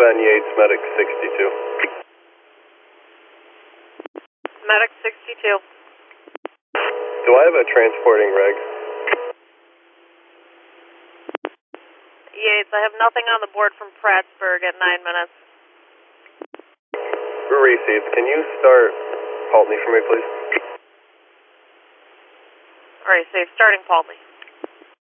Ben Yates, Medic 62. Medic 62. Do I have a transporting reg? Yates, I have nothing on the board from Prattsburg at 9 minutes. Received. Can you start Pulteney for me, please? Alright, safe. Starting Pulteney.